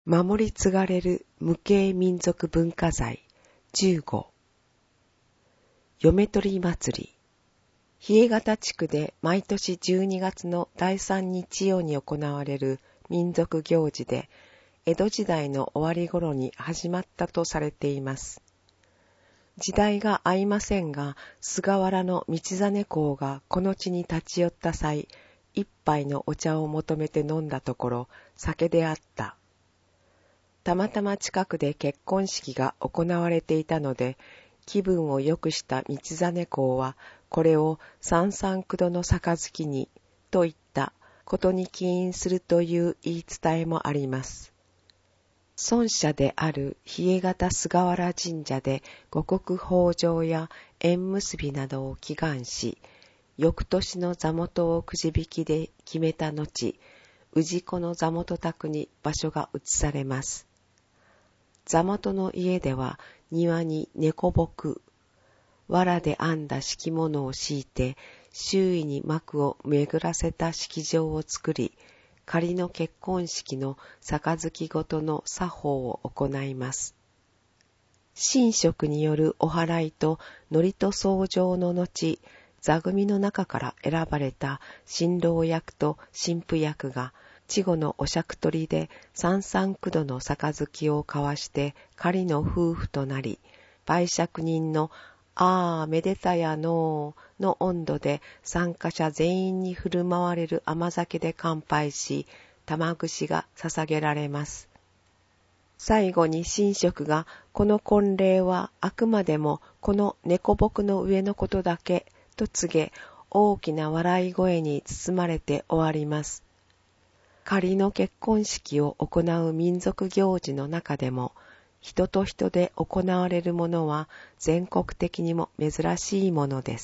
守り継がれる無形民族文化財15嫁取り祭り。稗潟地区で毎年12月の第3日曜に行われる民族行事で、江戸時代の終わり頃に始まったとされています。時代が合いませんが、菅原道真公がこの地に立ち寄った際、一杯のお茶を求めて飲んだところ、酒であった。たまたま近くで結婚式が行われていたので、気分を良くした道真公は、これを三三九度の杯に、といったことに起因するという言い伝えもあります。孫社である稗潟菅原神社で五穀豊穣や縁結びなどを祈願し、翌年の座元をくじ引きで決めた後、氏子の座元宅に場所が移されます。座元の家では庭に猫木、藁で編んだ敷物を敷いて、周囲に幕を巡らせた式場を作り、仮の結婚式の杯ごとの作法を行います。神職によるお祓いと祝詞奏上の後、座組の中から選ばれた新郎役と新婦役が、稚児のお酌取りで三三九度の杯を交わして仮の夫婦となり、媒酌人のああめでたやのーの温度で参加者全員に振る舞われる甘酒で乾杯し、玉串が捧げられます。最後に神職が、この婚礼はあくまでもこの猫木の上のことだけと告げ、大きな笑い声に包まれて終わります。仮の結婚式を行う民族行事の中でも、人と人で行われるものは全国的にも珍しいものです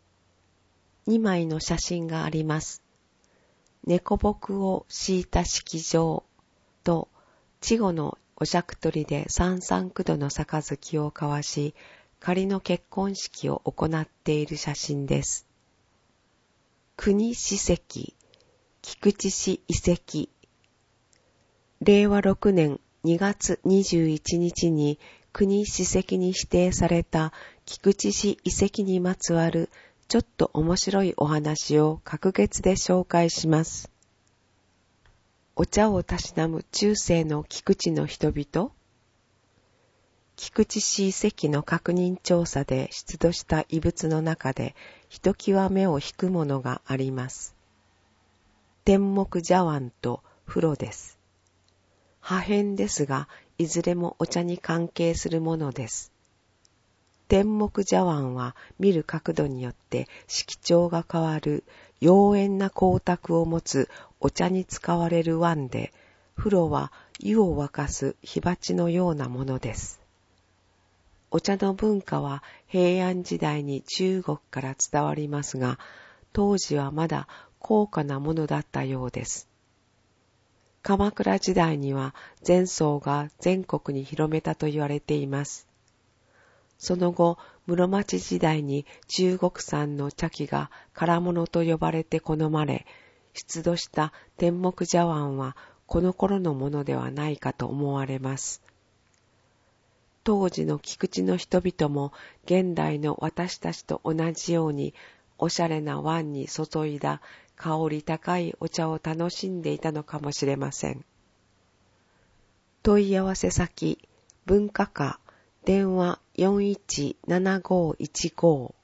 。2枚の写真があります。猫木を敷いた式場と、稚児のお酌取りで三三九度の杯を交わし、仮の結婚式を行っている写真です。国史跡、菊池市遺跡。令和6年2月21日に国史跡に指定された菊池市遺跡にまつわるちょっと面白いお話を隔月で紹介します。お茶をたしなむ中世の菊池の人々。菊池市遺跡の確認調査で出土した遺物の中でひときわ目を引くものがあります。天目茶碗と風呂です。破片ですが、いずれもお茶に関係するものです。天目茶碗は見る角度によって色調が変わる妖艶な光沢を持つお茶に使われる碗で、風呂は湯を沸かす火鉢のようなものです。お茶の文化は平安時代に中国から伝わりますが、当時はまだ高価なものだったようです。鎌倉時代には禅僧が全国に広めたと言われています。その後、室町時代に中国産の茶器が唐物と呼ばれて好まれ、出土した天目茶碗はこの頃のものではないかと思われます。当時の菊池の人々も現代の私たちと同じようにおしゃれな碗に注いだ香り高いお茶を楽しんでいたのかもしれません。問い合わせ先、文化課、電話417515